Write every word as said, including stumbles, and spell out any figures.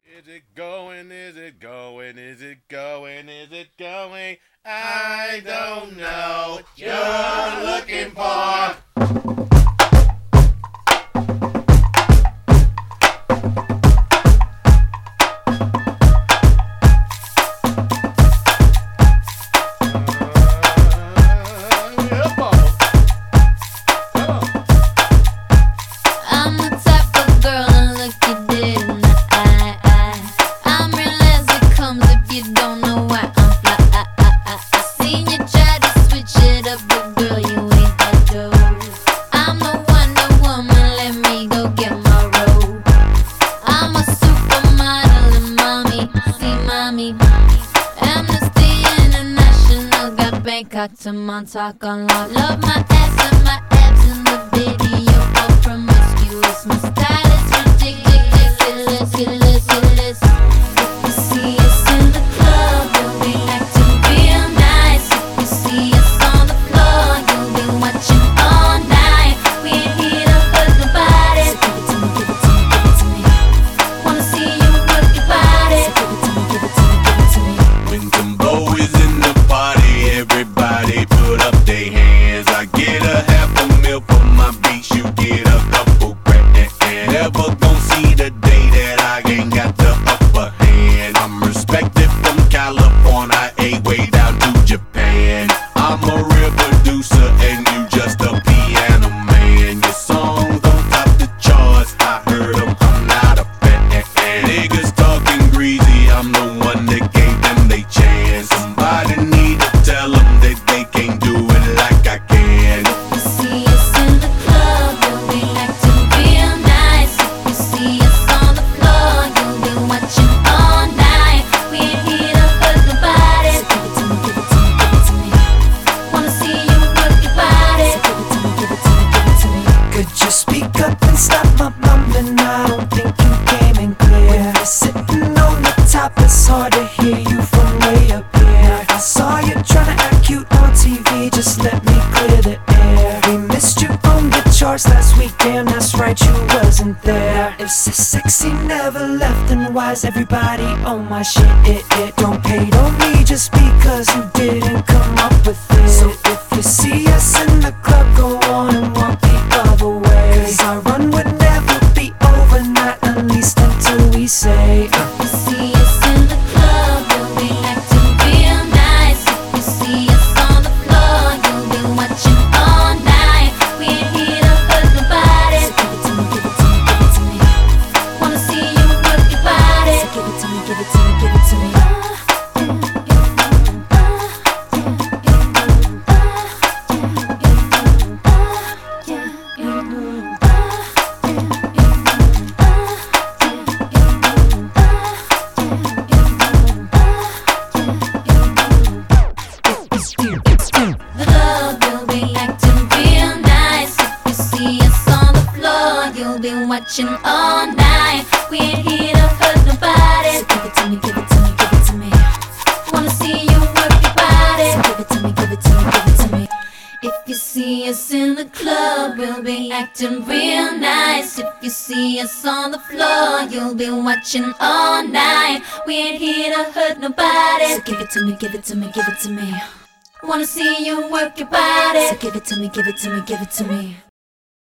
Is it going? Is it going? Is it going? Is it going? I don't know what you're looking for. Bangkok to Montauk on lock. Love my ass and my abs in the video. All promiscuous. My style is ridiculous, ridiculous, ridiculous. If you see us in the club, you'll be acting real nice. If you see us on the floor, you'll be watching all night. We ain't here to hurt nobody. So give it to me, give it to me, give it to me. Wanna see you work your body. So give it to me, give it to me, give it to me. When Timbo is in the party, everybody put up their hands. I get a half a mil for my beats, you get a couple grand. Never gon' see the day that I ain't got the upper hand. I'm respected from California, A way down to Japan. I'm a real producer and you just a piano man. Your songs don't top the charts, I heard them, I'm not a fan. Niggas talking greasy, I'm the one that gave them they chance. Somebody need to tell them that they can't do it like I can. If you see us in the club, you'll be acting real nice. If you see us on the floor, you'll be watching all night. We ain't here to hurt nobody. So give it to me, give it to me, give it to me. Wanna see you work your body. So give it to me, give it to me, give it to me. Could you speak up and stop my mumbling? I don't think you came in clear. When you're sitting on the top, it's hard to hear you from way up here. I saw you tryna act cute on T V, just let me clear the air. We missed you on the charts last week, damn that's right, you wasn't there. If so sexy never left, then why's everybody on my shit? It, it don't pay on me just because you didn't come up with it. So if you see us in the club, go on and walk the other way. Cause our run would never be over, not at least until we say uh. If you see us in the club, you'll be acting real nice. If you see us on the floor, you'll be watching all night. We ain't here to hurt nobody. So give it to me, give it to me, give it to me. Wanna see you work your body. So give it to me, give it to me, give it to me. The club, you'll be acting real nice. If you see us on the floor, you'll be watching all night. We ain't here to hurt nobody. So give it to me, give it to me, give it to me. Wanna see you work your body. So give it to me, give it to me, give it to me. If you see us in the club, we'll be acting real nice. If you see us on the floor, you'll be watching all night. We ain't here to hurt nobody. So give it to me, give it to me, give it to me. Wanna see you work your body. So give it to me, give it to me, give it to me.